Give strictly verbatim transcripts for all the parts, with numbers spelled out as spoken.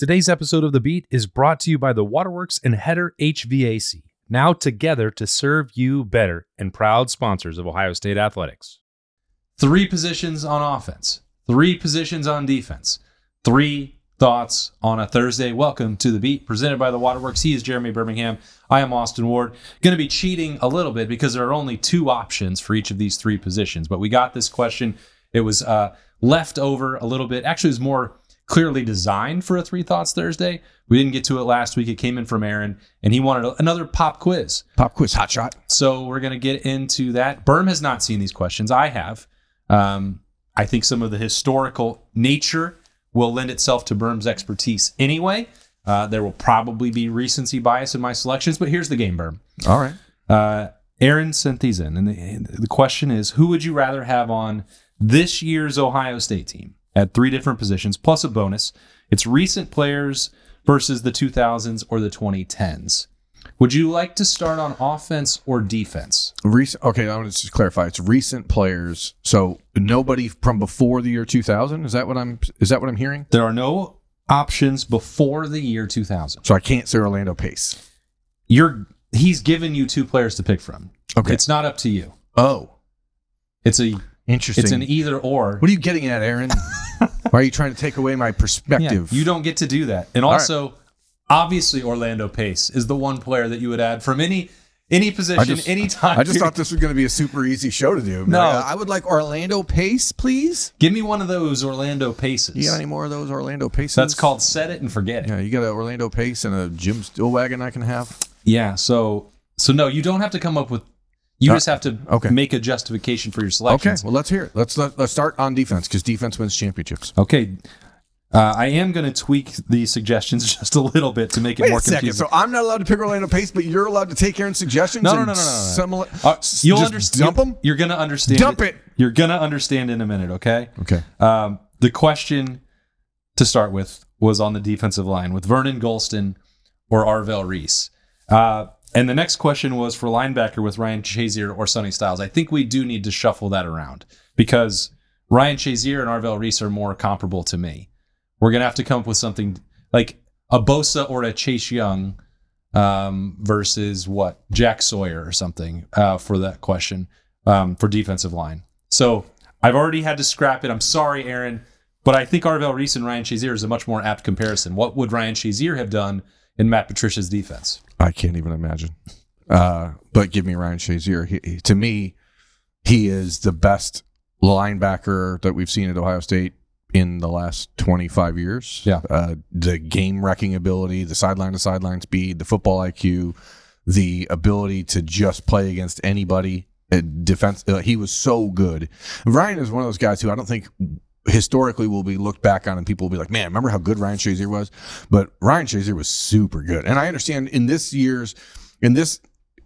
Today's episode of The Beat is brought to you by the Waterworks and Header H V A C, now together to serve you better and proud sponsors of Ohio State Athletics. Three positions on offense, three positions on defense, three thoughts on a Thursday. Welcome to The Beat, presented by the Waterworks. He is Jeremy Birmingham. I am Austin Ward. Going to be cheating a little bit because there are only two options for each of these three positions, but we got this question. It was uh, left over a little bit. Actually, it was more clearly designed for a Three Thoughts Thursday. We didn't get to it last week. It came in from Aaron, and he wanted another pop quiz. Pop quiz, hot shot. So we're going to get into that. Berm has not seen these questions. I have. Um, I think some of the historical nature will lend itself to Berm's expertise anyway. Uh, there will probably be recency bias in my selections, but here's the game, Berm. All right. Uh, Aaron sent these in, and the, the question is, who would you rather have on this year's Ohio State team at three different positions, plus a bonus? It's recent players versus the two thousands or the twenty tens. Would you like to start on offense or defense? Recent, okay, I want to just clarify. It's recent players, so nobody from before the year two thousand. Is that what I'm? Is that what I'm hearing? There are no options before the year two thousand. So I can't say Orlando Pace. You're he's given you two players to pick from. Okay, it's not up to you. Oh, it's a interesting. It's an either or. What are you getting at, Aaron? Why are you trying to take away my perspective? Yeah, you don't get to do that. And also, right. Obviously, Orlando Pace is the one player that you would add from any any position, any time. I just thought this was going to be a super easy show to do. No, I, I would like Orlando Pace, please. Give me one of those Orlando Paces. You got any more of those Orlando Paces? That's called set it and forget it. Yeah, you got an Orlando Pace and a Jim Stillwagon I can have? Yeah, so so no, you don't have to come up with. You uh, just have to okay. make a justification for your selections. Okay, well, let's hear it. Let's let, let's start on defense because defense wins championships. Okay. Uh, I am going to tweak the suggestions just a little bit to make it Wait more a second. confusing. So I'm not allowed to pick Orlando Pace, but you're allowed to take Aaron's suggestions? No, and no, no, no, no. no. Simula- uh, you'll just understand. Dump them? You're going to understand. Dump it. it. You're going to understand in a minute, okay? Okay. Um, the question to start with was on the defensive line with Vernon Gholston or Arvell Reese. Uh, and the next question was for linebacker with Ryan Shazier or Sonny Styles. I think we do need to shuffle that around because Ryan Shazier and Arvell Reese are more comparable to me. We're going to have to come up with something like a Bosa or a Chase Young um, versus what? Jack Sawyer or something uh, for that question um, for defensive line. So I've already had to scrap it. I'm sorry, Aaron, but I think Arvell Reese and Ryan Shazier is a much more apt comparison. What would Ryan Shazier have done in Matt Patricia's defense? I can't even imagine. Uh, but give me Ryan Shazier. He, he, to me, he is the best linebacker that we've seen at Ohio State in the last twenty-five years. Yeah. Uh, the game-wrecking ability, the sideline-to-sideline speed, the football I Q, the ability to just play against anybody. Uh, defense. Uh, he was so good. Ryan is one of those guys who I don't think historically will be looked back on and people will be like, man, remember how good Ryan Shazier was? But Ryan Shazier was super good. And I understand in this year's, in this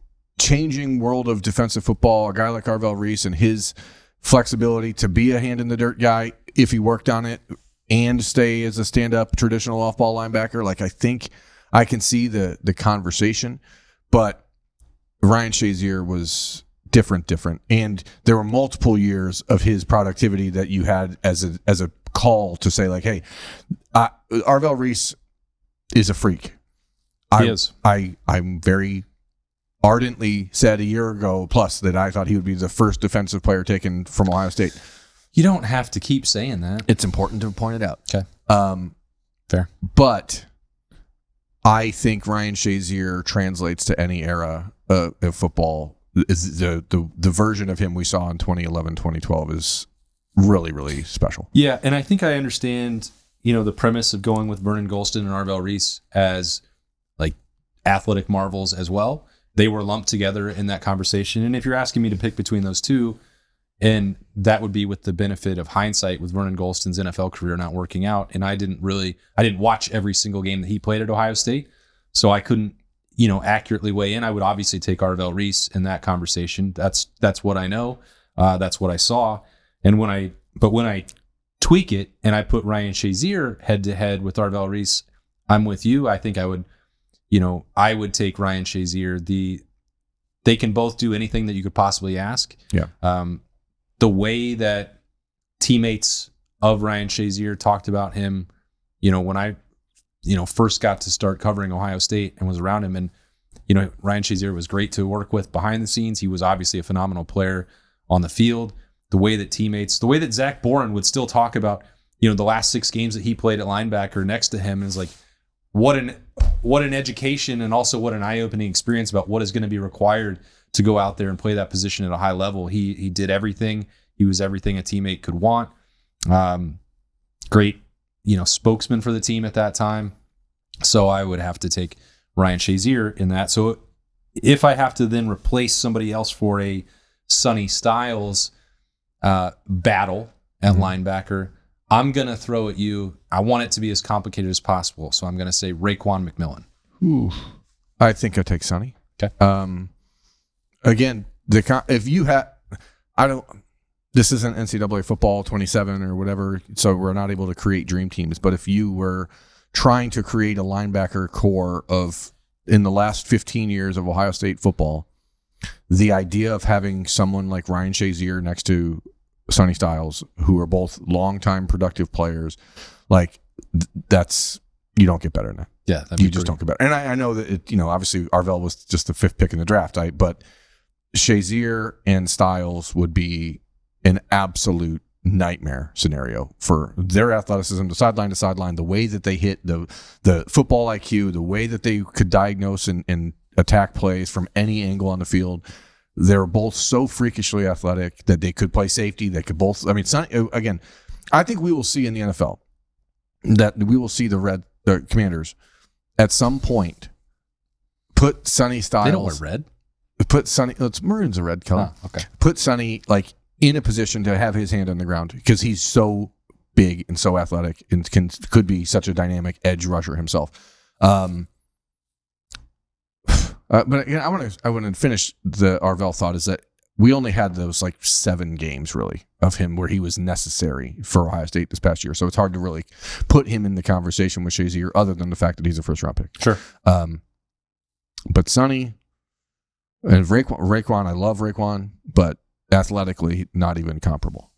changing world of defensive football, a guy like Arvell Reese and his flexibility to be a hand-in-the-dirt guy if he worked on it and stay as a stand-up traditional off-ball linebacker. Like, I think I can see the the conversation, but Ryan Shazier was different, different. And there were multiple years of his productivity that you had as a as a call to say, like, hey, uh, Arvell Reese is a freak. I, he is. I, I'm very ardently said a year ago plus that I thought he would be the first defensive player taken from Ohio State. You don't have to keep saying that. It's important to point it out. Okay. Um, Fair. But I think Ryan Shazier translates to any era uh, of football. Is the, the the version of him we saw in twenty eleven, twenty twelve is really, really special. Yeah, and I think I understand, you know, the premise of going with Vernon Gholston and Arvell Reese as like athletic marvels as well. They were lumped together in that conversation. And if you're asking me to pick between those two, and that would be with the benefit of hindsight with Vernon Gholston's N F L career not working out. And I didn't really, I didn't watch every single game that he played at Ohio State. So I couldn't, you know, accurately weigh in. I would obviously take Arvell Reese in that conversation. That's, that's what I know. Uh, that's what I saw. And when I, but when I tweak it and I put Ryan Shazier head to head with Arvell Reese, I'm with you. I think I would, you know, I would take Ryan Shazier. The, they can both do anything that you could possibly ask. Yeah. Um, the way that teammates of Ryan Shazier talked about him, you know, when I you know, first got to start covering Ohio State and was around him. And, you know, Ryan Shazier was great to work with behind the scenes. He was obviously a phenomenal player on the field. The way that teammates, the way that Zach Boren would still talk about, you know, the last six games that he played at linebacker next to him, is like, what an what an education and also what an eye-opening experience about what is going to be required to go out there and play that position at a high level. He he did everything. He was everything a teammate could want. Um, great, you know, spokesman for the team at that time. So I would have to take Ryan Shazier in that. So if I have to then replace somebody else for a Sonny Styles uh, battle at mm-hmm. linebacker, I'm going to throw at you. I want it to be as complicated as possible. So I'm going to say Raekwon McMillan. Ooh. I think I'll take Sonny. Okay. Um, again, the if you have, I don't, this isn't N C double A football twenty-seven or whatever, so we're not able to create dream teams. But if you were trying to create a linebacker core of, in the last fifteen years of Ohio State football, the idea of having someone like Ryan Shazier next to Sonny Styles, who are both longtime productive players, like th- that's, you don't get better than that. Yeah, you just don't get better. And I, I know that it, you know, obviously Arvell was just the fifth pick in the draft, I, but Shazier and Styles would be an absolute nightmare scenario for their athleticism, the sideline to sideline, the way that they hit, the the football I Q, the way that they could diagnose and, and attack plays from any angle on the field. They're both so freakishly athletic that they could play safety. They could both. I mean, Sonny, again, I think we will see in the N F L that we will see the red the Commanders at some point put Sonny Styles. They don't wear red. Put Sonny. It's maroon's a red color. Oh, okay. Put Sonny like in a position to have his hand on the ground because he's so big and so athletic and can could be such a dynamic edge rusher himself. Um, uh, but again, I want to I want to finish the Arvell thought is that we only had those like seven games really of him where he was necessary for Ohio State this past year, so it's hard to really put him in the conversation with Shazier other than the fact that he's a first round pick. Sure. Um, but Sonny and Raekwon, Raekwon, I love Raekwon, but athletically, not even comparable.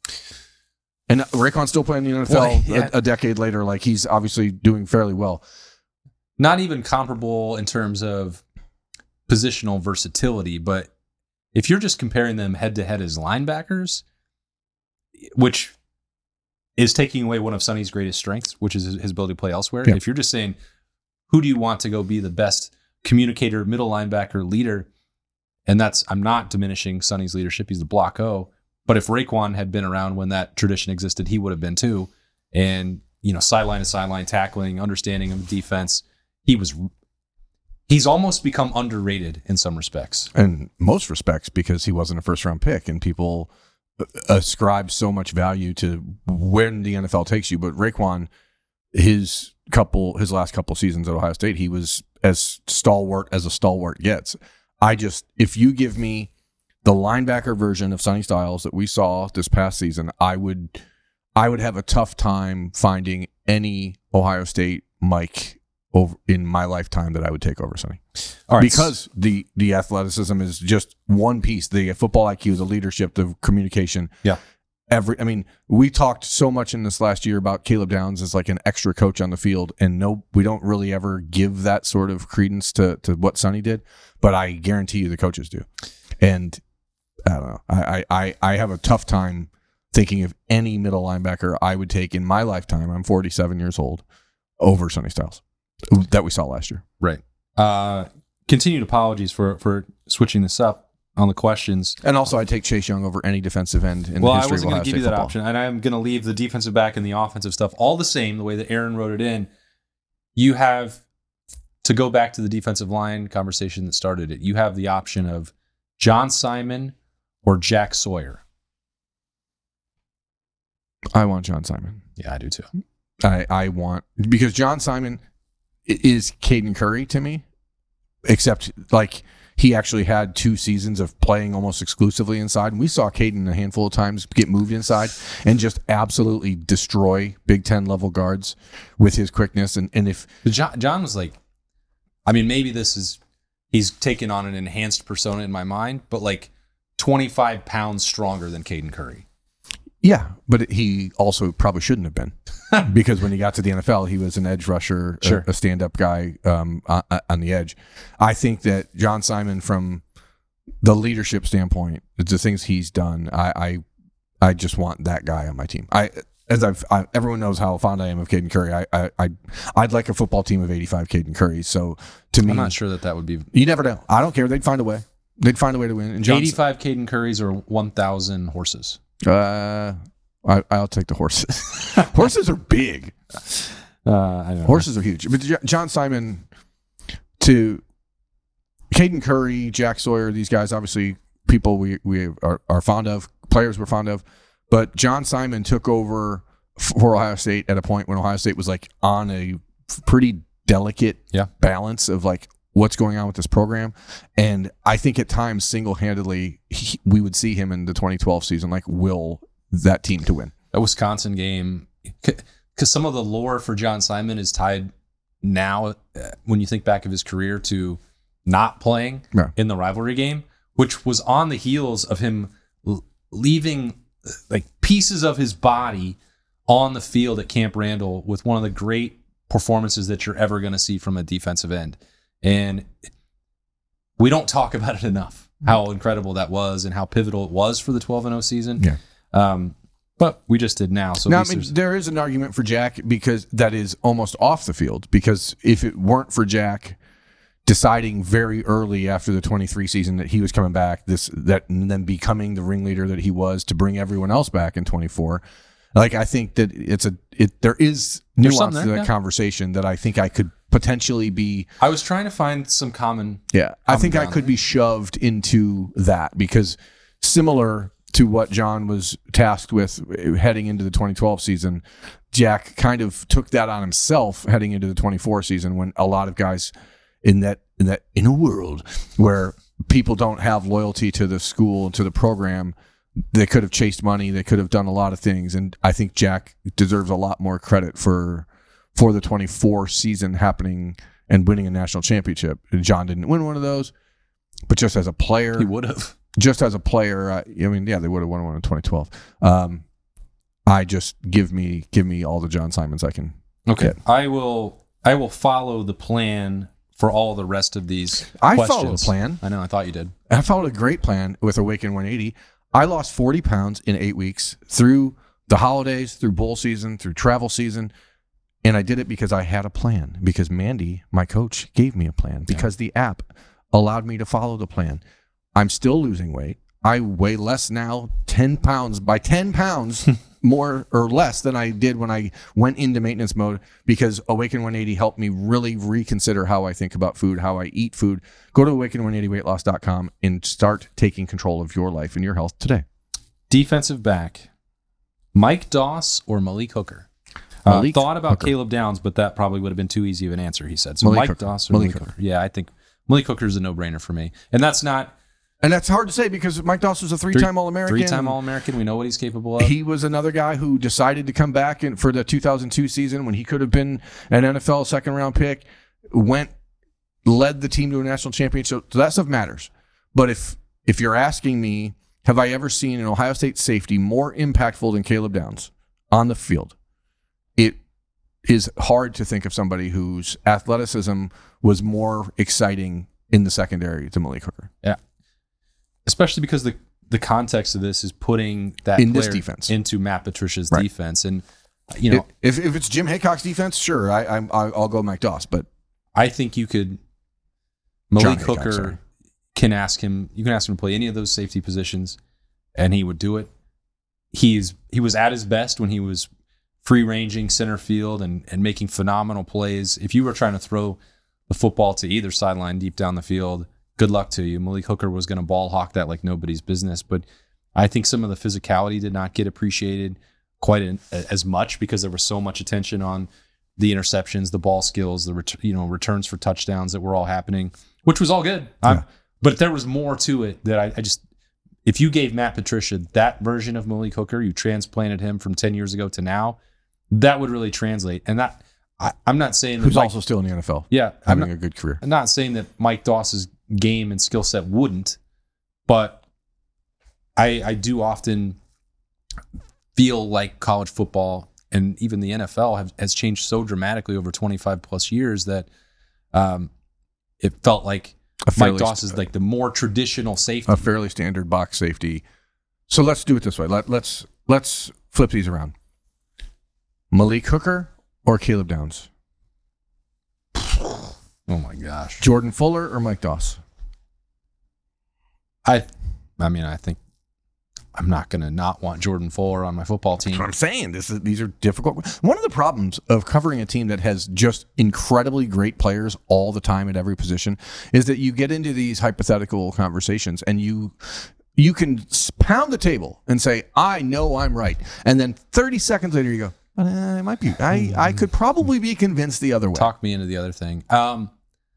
And Raekwon's still playing in the N F L well, yeah. a, a decade later. Like, he's obviously doing fairly well. Not even comparable in terms of positional versatility, but if you're just comparing them head-to-head as linebackers, which is taking away one of Sonny's greatest strengths, which is his ability to play elsewhere. Yeah. If you're just saying, who do you want to go be the best communicator, middle linebacker, leader, and that's, I'm not diminishing Sonny's leadership. He's the block O. But if Raekwon had been around when that tradition existed, he would have been too. And, you know, sideline to sideline tackling, understanding of defense, he was, he's almost become underrated in some respects. In most respects, because he wasn't a first round pick and people ascribe so much value to when the N F L takes you. But Raekwon, his couple, his last couple seasons at Ohio State, he was as stalwart as a stalwart gets. I just, if you give me the linebacker version of Sonny Styles that we saw this past season, I would, I would have a tough time finding any Ohio State Mike over in my lifetime that I would take over Sonny. All right, because the the athleticism is just one piece. The football I Q, the leadership, the communication. Yeah. Every, I mean, we talked so much in this last year about Caleb Downs as like an extra coach on the field, and no, we don't really ever give that sort of credence to to what Sonny did. But I guarantee you, the coaches do. And I don't know. I I I have a tough time thinking of any middle linebacker I would take in my lifetime. I'm forty-seven years old over Sonny Styles that we saw last year. Right. Uh, continued apologies for for switching this up on the questions. And also, I take Chase Young over any defensive end in well, the history I wasn't of Ohio going to give State you that football. option, and I'm going to leave the defensive back and the offensive stuff all the same, the way that Aaron wrote it in. You have, to go back to the defensive line conversation that started it, you have the option of John Simon or Jack Sawyer. I want John Simon. Yeah, I do too. I, I want, because John Simon is Caden Curry to me, except like he actually had two seasons of playing almost exclusively inside. And we saw Caden a handful of times get moved inside and just absolutely destroy Big Ten level guards with his quickness. And, and if John, John was like, I mean, maybe this is, he's taken on an enhanced persona in my mind, but like twenty-five pounds stronger than Caden Curry. Yeah, but he also probably shouldn't have been because when he got to the N F L, he was an edge rusher, Sure. a, a stand-up guy um, on, on the edge. I think that John Simon, from the leadership standpoint, the things he's done, I I, I just want that guy on my team. I as I've I, everyone knows how fond I am of Caden Curry. I I I'd, I'd like a football team of eighty-five Caden Currys. So to me, I'm not sure that that would be you never know. I don't care. They'd find a way. They'd find a way to win. And John, eighty-five Caden Currys or one thousand horses. Uh, I, I'll take the horses. Horses are big. Uh, I know. Horses are huge. But J- John Simon, to Caden Curry, Jack Sawyer, these guys, obviously people we, we are, are fond of, players we're fond of. But John Simon took over for Ohio State at a point when Ohio State was like on a pretty delicate Yeah. balance of like what's going on with this program. And I think at times single-handedly he, we would see him in the twenty twelve season like will that team to win. That Wisconsin game, because some of the lore for John Simon is tied now, uh, when you think back of his career, to not playing Yeah. in the rivalry game, which was on the heels of him l- leaving uh, like pieces of his body on the field at Camp Randall with one of the great performances that you're ever going to see from a defensive end. And we don't talk about it enough, how incredible that was and how pivotal it was for the twelve and oh season. Yeah. Um, but we just did now. So Now, at I least mean, there's- there is an argument for Jack because that is almost off the field. Because if it weren't for Jack deciding very early after the twenty-three season that he was coming back, this that and then becoming the ringleader that he was to bring everyone else back in twenty-four, like I think that it's a it there is There's nuance something to there, that yeah. conversation that I think I could potentially be. I was trying to find some common. Yeah, I Common think I ground could there. be shoved into that because similar to what John was tasked with heading into the twenty twelve season, Jack kind of took that on himself heading into the twenty-four season when a lot of guys in that in that in a world where people don't have loyalty to the school and to the program, they could have chased money, they could have done a lot of things, and I think Jack deserves a lot more credit for for the twenty-four season happening and winning a national championship. John didn't win one of those, but just as a player, He would have. just as a player, I, I mean, yeah, they would have won one in twenty twelve. Um, I just give me give me all the John Simons I can. Okay, get. I will. I will follow the plan for all the rest of these. I questions. followed the plan. I know. I thought you did. I followed a great plan with Awaken one eighty. I lost forty pounds in eight weeks through the holidays, through bowl season, through travel season. And I did it because I had a plan, because Mandy, my coach, gave me a plan, because the app allowed me to follow the plan. I'm still losing weight. I weigh less now, ten pounds, by ten pounds more or less than I did when I went into maintenance mode, because Awaken one eighty helped me really reconsider how I think about food, how I eat food. Go to awaken one eighty weight loss dot com and start taking control of your life and your health today. Defensive back, Mike Doss or Malik Hooker? Uh, Malik thought about Hooker. Caleb Downs, but that probably would have been too easy of an answer, he said. So Malik Mike Hooker. Doss or Malik Malik, Hooker. Hooker? Yeah, I think Malik Hooker is a no-brainer for me. And that's not And that's hard to say because Mike Doss was a three-time All-American. three-time All-American. We know what he's capable of. He was another guy who decided to come back in for the two thousand two season when he could have been an N F L second-round pick, went, led the team to a national championship. So that stuff matters. But if if you're asking me, have I ever seen an Ohio State safety more impactful than Caleb Downs on the field? It is hard to think of somebody whose athleticism was more exciting in the secondary to Malik Hooker. Yeah. Especially because the, the context of this is putting that In this player defense. into Matt Patricia's Right. defense. And, you know, if if it's Jim Haycock's defense, sure, I, I'm I'll go Mike Doss. But I think you could, John Malik Haycock, Hooker sorry. can ask him, you can ask him to play any of those safety positions and he would do it. He's, he was at his best when he was free ranging center field and, and making phenomenal plays. If you were trying to throw the football to either sideline deep down the field, good luck to you. Malik Hooker was going to ball hawk that like nobody's business. But I think some of the physicality did not get appreciated quite in, as much because there was so much attention on the interceptions, the ball skills, the ret- you know returns for touchdowns that were all happening, which was all good. Yeah. Um, but there was more to it that I, I just, if you gave Matt Patricia that version of Malik Hooker, you transplanted him from ten years ago to now, that would really translate. And that I, I'm not saying that who's Mike- also still in the N F L, yeah, I'm having not, a good career. I'm not saying that Mike Doss's game and skill set wouldn't, but I I do often feel like college football and even the N F L have, has changed so dramatically over twenty-five plus years that um, it felt like Mike Doss is like the more traditional safety. A fairly standard box safety. So let's do it this way. Let, let's let's flip these around. Malik Hooker or Caleb Downs? Oh my gosh. Jordan Fuller or Mike Doss? I I mean, I think I'm not going to not want Jordan Fuller on my football team. That's what I'm saying. This is, these are difficult. One of the problems of covering a team that has just incredibly great players all the time at every position is that you get into these hypothetical conversations and you you can pound the table and say, I know I'm right. And then thirty seconds later you go, uh, I might be. I, I could probably be convinced the other way. Talk me into the other thing. Um,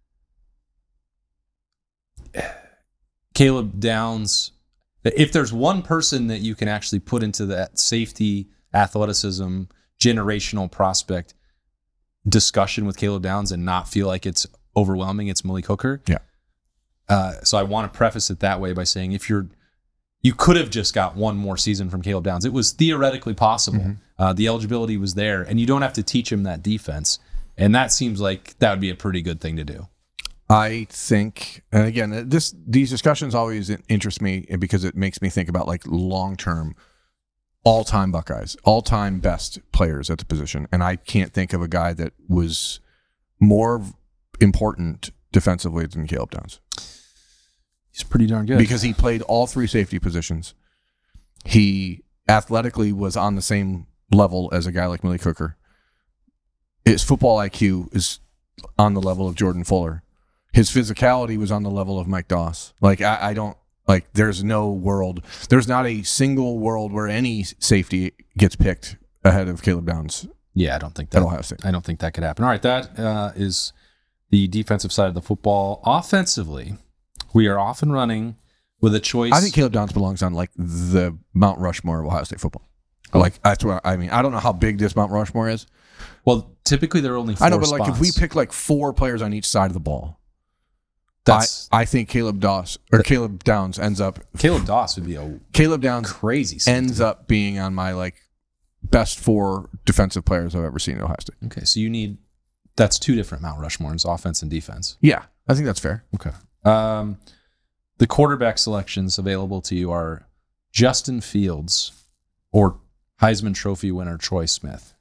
Caleb Downs, if there's one person that you can actually put into that safety, athleticism, generational prospect discussion with Caleb Downs and not feel like it's overwhelming, it's Malik Hooker. Yeah. Uh, so I want to preface it that way by saying if you're, you could have just got one more season from Caleb Downs. It was theoretically possible. Mm-hmm. Uh, the eligibility was there, and you don't have to teach him that defense. And that seems like that would be a pretty good thing to do. I think, and again, this these discussions always interest me because it makes me think about like long-term, all-time Buckeyes, all-time best players at the position. And I can't think of a guy that was more important defensively than Caleb Downs. He's pretty darn good. Because he played all three safety positions. He athletically was on the same level as a guy like Malik Hooker. His football I Q is on the level of Jordan Fuller. His physicality was on the level of Mike Doss. Like, I, I don't, like, there's no world, there's not a single world where any safety gets picked ahead of Caleb Downs. Yeah, I don't think that, at Ohio State. I don't think that could happen. All right, that uh, is the defensive side of the football. Offensively, we are often running with a choice. I think Caleb Downs belongs on, like, the Mount Rushmore of Ohio State football. Oh. Like, that's what I mean. I don't know how big this Mount Rushmore is. Well, typically there are only four I know, but, spots. like, if we pick, like, four players on each side of the ball, That's, I, I think Caleb Doss or the, Caleb Downs ends up. Caleb Doss would be a Caleb Downs crazy. Ends safety. Up being on my like best four defensive players I've ever seen at Ohio State. Okay, so you need that's two different Mount Rushmores, offense and defense. Yeah, I think that's fair. Okay. Um, the quarterback selections available to you are Justin Fields or Heisman Trophy winner Troy Smith.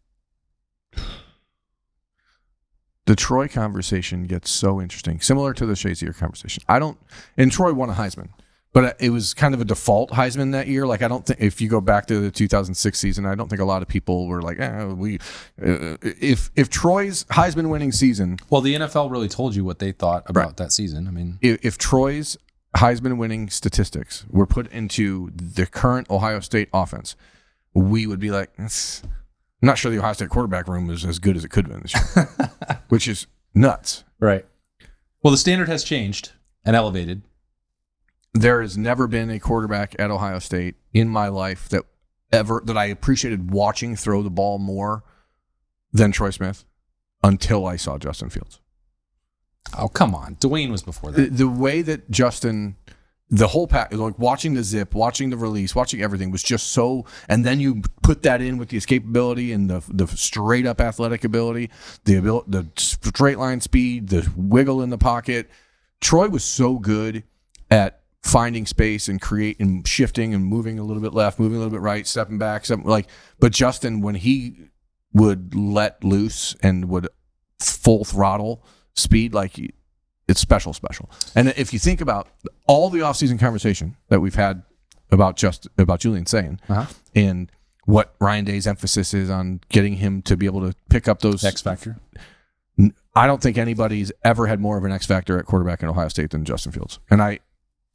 The Troy conversation gets so interesting, similar to the Shazier conversation. I don't, and Troy won a Heisman, but it was kind of a default Heisman that year. Like, I don't think, if you go back to the two thousand six season, I don't think a lot of people were like, eh, we, uh, if if Troy's Heisman winning season. Well, the N F L really told you what they thought about right. that season. I mean, if, if Troy's Heisman winning statistics were put into the current Ohio State offense, we would be like, I'm not sure the Ohio State quarterback room is as good as it could have been this year, which is nuts. Right. Well, the standard has changed and elevated. There has never been a quarterback at Ohio State in my life that ever that I appreciated watching throw the ball more than Troy Smith until I saw Justin Fields. Oh, come on. Dwayne was before that. The, the way that Justin... The whole pack, like watching the zip, watching the release, watching everything was just so. And then you put that in with the escapability and the the straight up athletic ability, the ability, the straight line speed, the wiggle in the pocket. Troy was so good at finding space and create and shifting and moving a little bit left, moving a little bit right, stepping back, stepping, like. But Justin, when he would let loose and would full throttle speed, like. He, It's special, special. And if you think about all the offseason conversation that we've had about just about Julian Sayin uh-huh. and what Ryan Day's emphasis is on getting him to be able to pick up those X factor. I don't think anybody's ever had more of an X factor at quarterback in Ohio State than Justin Fields. And I,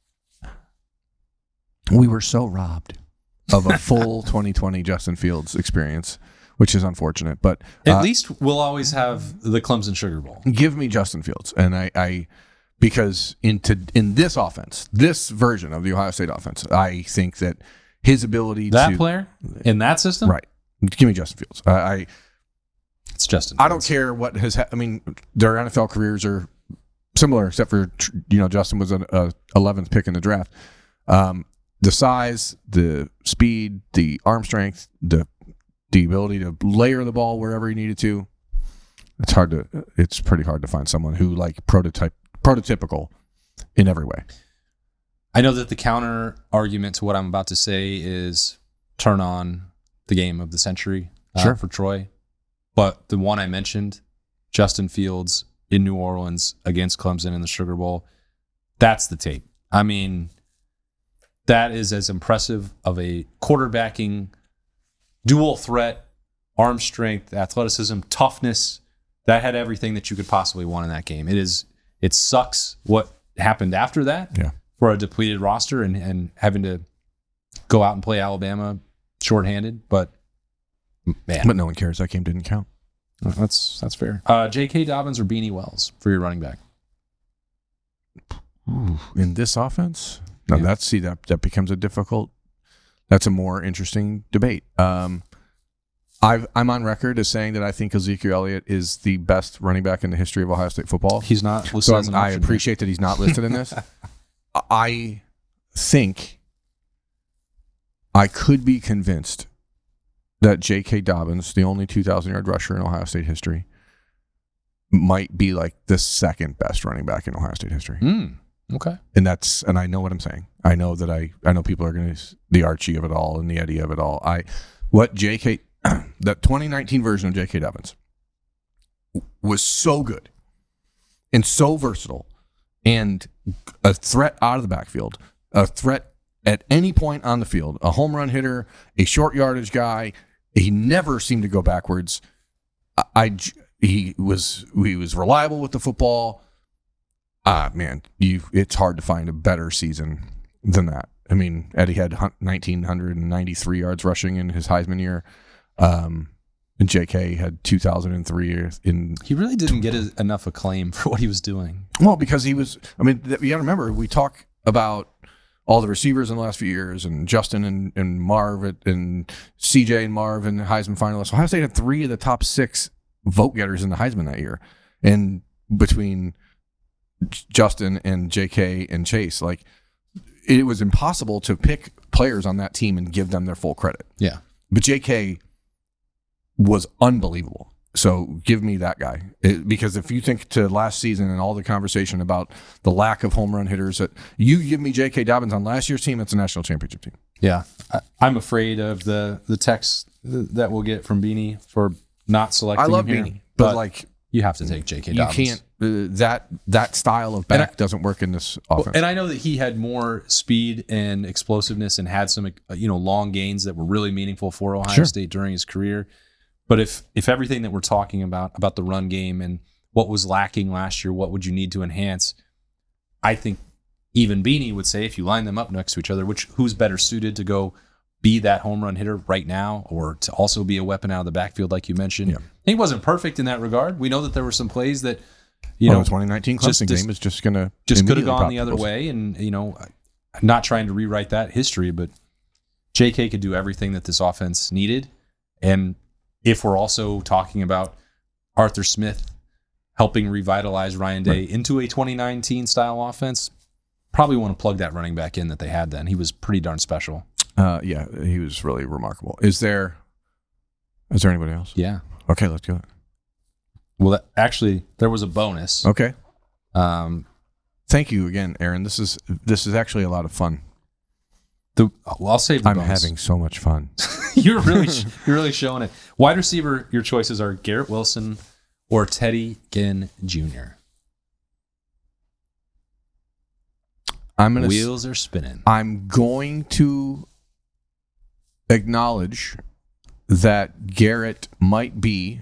we were so robbed of a full twenty twenty Justin Fields experience, which is unfortunate. But at uh, least we'll always have the Clemson Sugar Bowl. Give me Justin Fields, and I, I because into in this offense, this version of the Ohio State offense, I think that his ability that to player in that system, right? Give me Justin Fields. I, I it's Justin. Fields. I don't care what has. Ha- I mean, their N F L careers are similar, except for you know Justin was an eleventh pick in the draft. Um, the size, the speed, the arm strength, the the ability to layer the ball wherever he needed to. It's hard to. It's pretty hard to find someone who like prototype prototypical in every way. I know that the counter argument to what I'm about to say is turn on the game of the century uh, Sure. for Troy. But the one I mentioned, Justin Fields in New Orleans against Clemson in the Sugar Bowl, that's the tape. I mean, that is as impressive of a quarterbacking, dual threat, arm strength, athleticism, toughness. That had everything that you could possibly want in that game. It is. It sucks what happened after that. Yeah. For a depleted roster and, and having to go out and play Alabama shorthanded, but man, But no one cares. That game didn't count. that's that's fair. Uh, J K. Dobbins or Beanie Wells for your running back? Ooh, in this offense, now Yeah. that's see that that becomes a difficult. That's a more interesting debate. Um, I've, I'm on record as saying that I think Ezekiel Elliott is the best running back in the history of Ohio State football. He's not listed So as an I'm- I option appreciate that he's not listed in this. I think I could be convinced that J K. Dobbins, the only two thousand yard rusher in Ohio State history, might be like the second best running back in Ohio State history. here. Mm, okay. And that's, and I know what I'm saying. I know that I, I know people are going to, the Archie of it all and the Eddie of it all. I, what J K, that twenty nineteen version of J K. Dobbins was so good and so versatile and a threat out of the backfield, a threat at any point on the field, a home run hitter, a short yardage guy. He never seemed to go backwards. I, I he was, he was reliable with the football. Ah, man, you, it's hard to find a better season than that. I mean, Eddie had one thousand nine hundred ninety-three yards rushing in his Heisman year. Um, and J K had two thousand three in. He really didn't get his, enough acclaim for what he was doing. Well, because he was, I mean, th- you got to remember, we talk about all the receivers in the last few years and Justin and, and Marv at- and C J and Marv and Heisman finalists. Ohio State had three of the top six vote getters in the Heisman that year. And between Justin and J K and Chase, like, it was impossible to pick players on that team and give them their full credit. Yeah. But J K was unbelievable. So give me that guy. It, because if you think to last season and all the conversation about the lack of home run hitters, that you give me J K. Dobbins on last year's team, it's a national championship team. Yeah. I, I'm afraid of the, the text that we'll get from Beanie for not selecting I love him here, Beanie, but, like, you have to take J K. you Dobbins. can't. Uh, that that style of back I- doesn't work in this offense. And I know that he had more speed and explosiveness and had some, you know, long gains that were really meaningful for Ohio Sure. State during his career. But if if everything that we're talking about about the run game and what was lacking last year, what would you need to enhance? I think even Beanie would say, if you line them up next to each other, which who's better suited to go be that home run hitter right now, or to also be a weapon out of the backfield, like you mentioned. Yeah. He wasn't perfect in that regard. We know that there were some plays that, you well, know, the twenty nineteen just- Clemson just- game is just going to just could have gone the other way. And, you know, I'm not trying to rewrite that history, but J K could do everything that this offense needed. And if we're also talking about Arthur Smith helping revitalize Ryan Day Right. into a twenty nineteen style offense, probably want to plug that running back in that they had then. He was pretty darn special. Uh, yeah, he was really remarkable. Is there? Is there anybody else? Yeah. Okay, let's go. Well, that, actually, there was a bonus. Okay. Um, Thank you again, Aaron. This is this is actually a lot of fun. the well, I'll save the I'm bonus. having so much fun. you're really you're really showing it. Wide receiver, your choices are Garrett Wilson or Teddy Ginn Junior I'm gonna. Wheels are spinning. I'm going to acknowledge that Garrett might be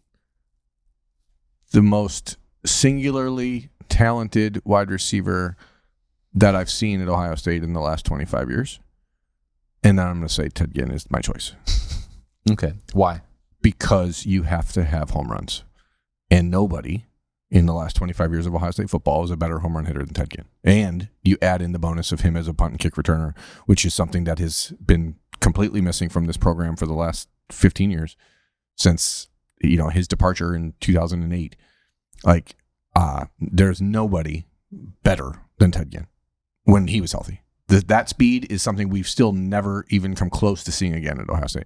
the most singularly talented wide receiver that I've seen at Ohio State in the last twenty-five years. And then I'm going to say Ted Ginn is my choice. Okay. Why? Because you have to have home runs. And nobody in the last twenty-five years of Ohio State football is a better home run hitter than Ted Ginn. And you add in the bonus of him as a punt and kick returner, which is something that has been completely missing from this program for the last fifteen years since, you know, his departure in two thousand eight. Like, uh, there's nobody better than Ted Ginn when he was healthy the, that speed is something we've still never even come close to seeing again at Ohio State.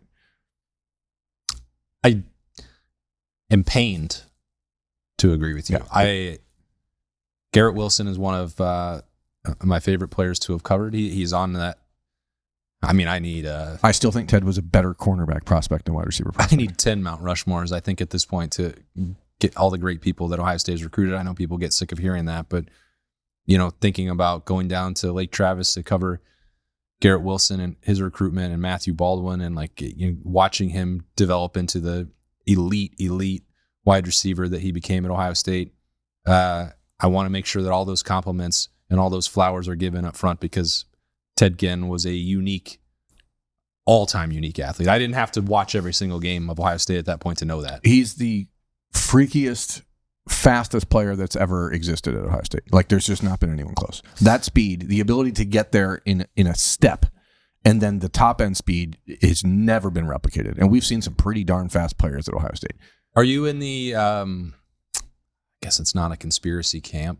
I am pained to agree with you. Yeah. I Garrett Wilson is one of uh, my favorite players to have covered. He, he's on that. I mean, I need. Uh, I still think Ted was a better cornerback prospect than wide receiver prospect. I need ten Mount Rushmores, I think, at this point to get all the great people that Ohio State has recruited. I know people get sick of hearing that, but you know, thinking about going down to Lake Travis to cover Garrett Wilson and his recruitment and Matthew Baldwin and like you know, watching him develop into the elite, elite wide receiver that he became at Ohio State. Uh, I want to make sure that all those compliments and all those flowers are given up front because Ted Ginn was a unique, all-time unique athlete. I didn't have to watch every single game of Ohio State at that point to know that. He's the freakiest, fastest player that's ever existed at Ohio State. Like, there's just not been anyone close. That speed, the ability to get there in in a step, and then the top-end speed has never been replicated. And we've seen some pretty darn fast players at Ohio State. Are you in the, um, I guess it's not a conspiracy camp,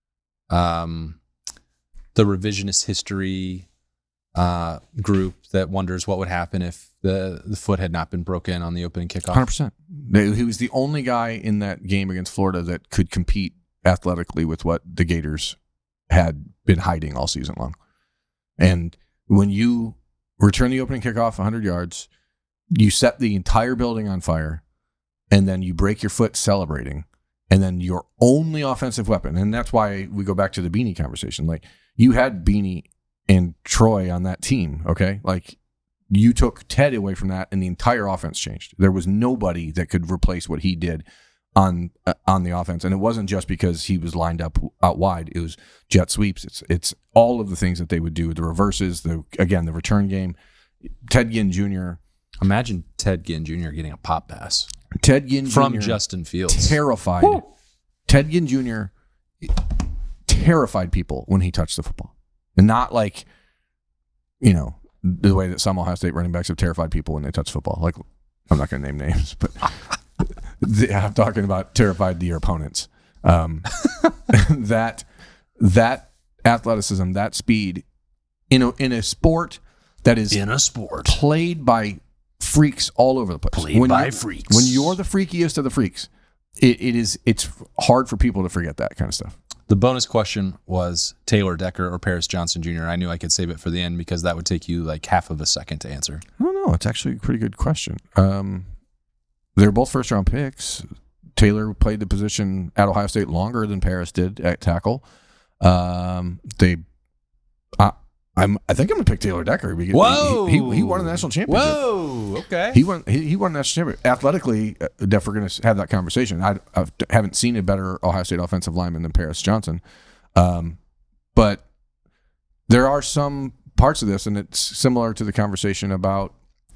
um, the revisionist history uh, group that wonders what would happen if the, the foot had not been broken on the opening kickoff? one hundred percent. He was the only guy in that game against Florida that could compete athletically with what the Gators had been hiding all season long. And when you return the opening kickoff one hundred yards, you set the entire building on fire, and then you break your foot celebrating, and then your only offensive weapon, and that's why we go back to the Beanie conversation. Like, you had Beanie and Troy on that team, okay? Like, you took Ted away from that, and the entire offense changed. There was nobody that could replace what he did on uh, on the offense, and it wasn't just because he was lined up out wide. It was jet sweeps. It's it's all of the things that they would do, the reverses, the again the return game. Ted Ginn Junior Imagine Ted Ginn Junior getting a pop pass Ted Ginn from Junior Justin Fields. Terrified. Woo. Ted Ginn Junior terrified people when he touched the football, and not like you know. the way that some Ohio State running backs have terrified people when they touch football. Like, I'm not going to name names, but the, I'm talking about terrified your opponents. Um, that that athleticism, that speed, in a, in a sport that is in a sport played by freaks all over the place. Played when by freaks. When you're the freakiest of the freaks, it, it is it's hard for people to forget that kind of stuff. The bonus question was Taylor Decker or Paris Johnson Junior I knew I could save it for the end because that would take you like half of a second to answer. I don't know. It's actually a pretty good question. Um, they're both first round picks. Taylor played the position at Ohio State longer than Paris did at tackle. Um, they, I, I'm, I think I'm gonna pick Taylor Decker. Because Whoa! He, he, he won a national championship. Whoa! Okay. He won. He, he won a national championship. Athletically, uh, if we're going to have that conversation, I, I haven't seen a better Ohio State offensive lineman than Paris Johnson. Um, but there are some parts of this, and it's similar to the conversation about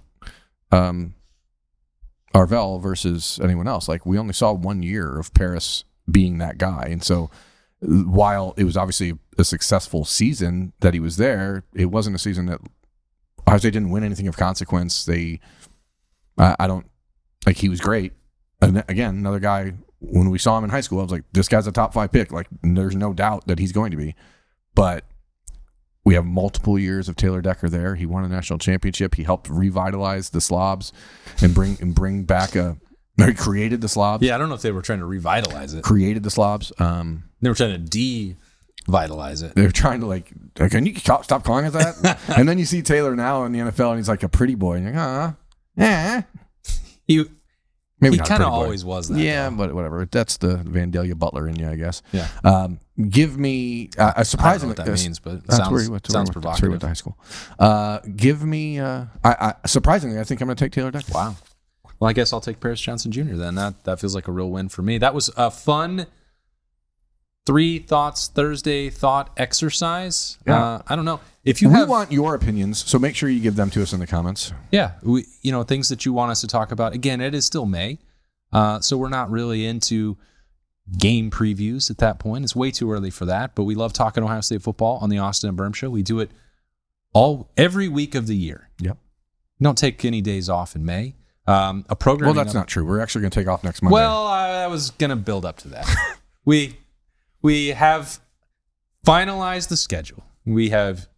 um, Arvell versus anyone else. Like, we only saw one year of Paris being that guy, and so while it was obviously a successful season that he was there, it wasn't a season that Ohio State didn't win anything of consequence. They, I, I don't, like, he was great. And again, another guy, when we saw him in high school, I was like, this guy's a top five pick. Like, there's no doubt that he's going to be. But we have multiple years of Taylor Decker there. He won a national championship. He helped revitalize the Slobs and bring and bring back a, he created the Slobs. Yeah, I don't know if they were trying to revitalize it. Created the Slobs. Um, They were trying to de-vitalize it. They're trying to, like, can you stop, stop calling it that? And then you see Taylor now in the N F L, and he's like a pretty boy. And you're like, uh, yeah. He, Maybe he not kind of pretty boy. always was that. Yeah, though. but whatever. That's the Vandalia Butler in you, I guess. Yeah. Um, give me uh, a surprising. I don't know what that means, but it that's sounds, where he went to, sounds where, that's where he went provocative. to high school. Uh, give me. Uh, I, I surprisingly, I think I'm going to take Taylor Decker. Wow. Well, I guess I'll take Paris Johnson Junior then. That that feels like a real win for me. That was a fun three thoughts Thursday thought exercise. Yeah. Uh, I don't know if you we have. want your opinions, so make sure you give them to us in the comments. Yeah, we, you know, things that you want us to talk about. Again, it is still May, uh, so we're not really into game previews at that point. It's way too early for that, but we love talking Ohio State football on the Austin and Berm Show. We do it all every week of the year. Yep. We don't take any days off in May. Um, a program. Well, that's not true. We're actually going to take off next Monday. Well, I, I was going to build up to that. we we have finalized the schedule. We have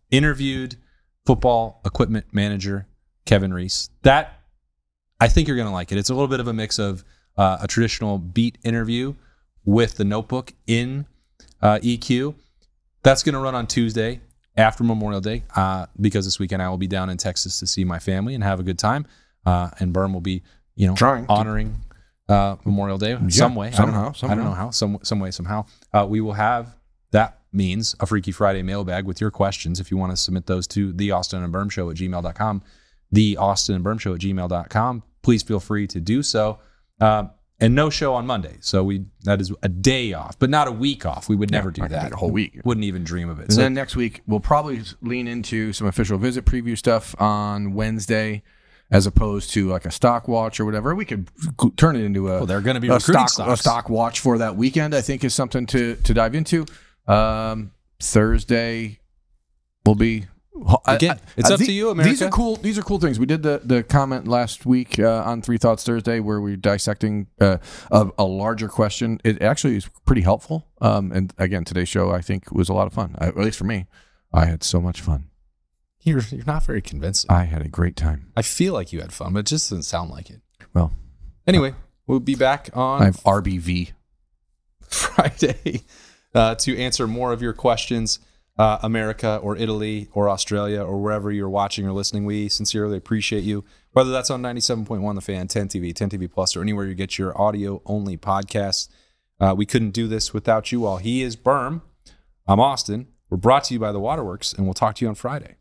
interviewed football equipment manager Kevin Reese. That, I think you're going to like it. It's a little bit of a mix of uh, a traditional beat interview with the notebook in uh, E Q. That's going to run on Tuesday after Memorial Day uh, because this weekend I will be down in Texas to see my family and have a good time. Uh, and Berm will be, you know, Trying to. honoring uh, Memorial Day Yeah, some way. somehow, I don't, somehow. I don't know how. Some some way, somehow. Uh, we will have, that means, a Freaky Friday mailbag with your questions. If you want to submit those to the Austin and Berm Show at gmail dot com, the Austin and Berm Show at gmail dot com, please feel free to do so. Uh, and no show on Monday. So we that is a day off, but not a week off. We would never do right, that. like a whole week. Wouldn't even dream of it. And So then next week, we'll probably lean into some official visit preview stuff on Wednesday as opposed to like a stock watch or whatever. We could turn it into a, well, they're going to be a, recruiting stock, a stocks. stock watch for that weekend, I think is something to, to dive into. Um, Thursday will be... Again, it's up to you, America. These are cool. These are cool things. We did the, the comment last week uh, on Three Thoughts Thursday where we were dissecting uh, a, a larger question. It actually is pretty helpful. Um, and again, today's show I think was a lot of fun. I, at least for me, I had so much fun. You're, you're not very convincing. I had a great time. I feel like you had fun, but it just doesn't sound like it. Well, Anyway, we'll be back on I have R B V. Friday uh, to answer more of your questions. Uh, America or Italy or Australia or wherever you're watching or listening, we sincerely appreciate you. Whether that's on ninety-seven point one The Fan, ten T V, ten T V Plus, or anywhere you get your audio-only podcasts. Uh, we couldn't do this without you all. He is Berm. I'm Austin. We're brought to you by The Waterworks, and we'll talk to you on Friday.